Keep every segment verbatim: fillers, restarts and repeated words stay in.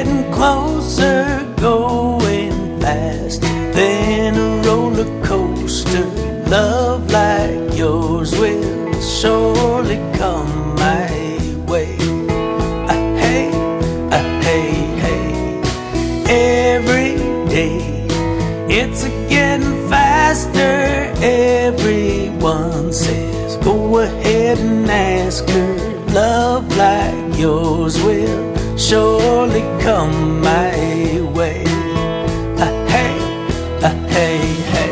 getting closer, going faster than a roller coaster. Love like yours will surely come my way. Ah, hey, ah, hey, hey. Every day it's a getting faster. Everyone says go ahead and ask her. Love like yours will surely come my way. Ah, hey, ah, hey, hey.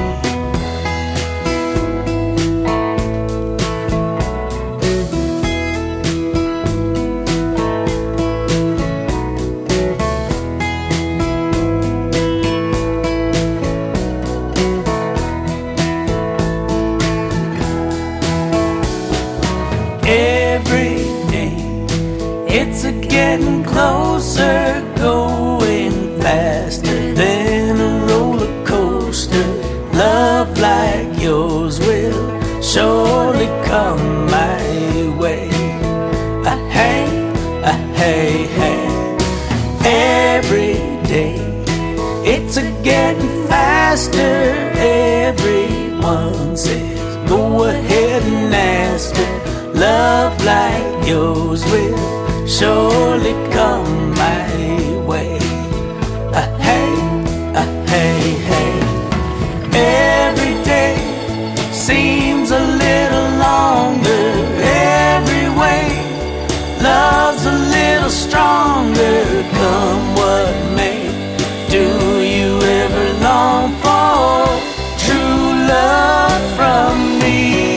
Every day it's a getting closer, going faster than a roller coaster. Love like yours will surely come my way. Ah, hey, ah, hey, hey. Every day it's a getting faster. Everyone says go ahead and ask her. Love like yours will surely come my way. Ah, hey, ah, hey, hey. Every day seems a little longer. Every way love's a little stronger. Come what may, do you ever long for true love from me?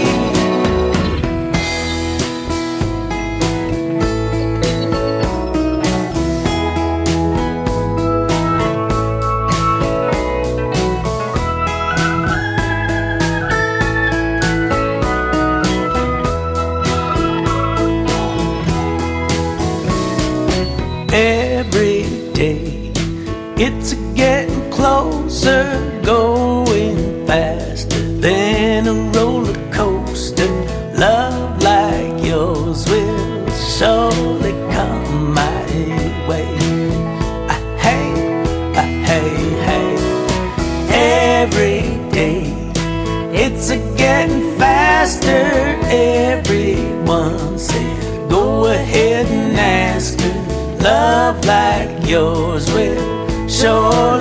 Every day it's a getting closer, going faster than a roller coaster. Love like yours will surely come my way. Ah, hey, ah, hey, hey. Every day it's a getting faster. Everyone says go ahead and ask her. Love like yours will sure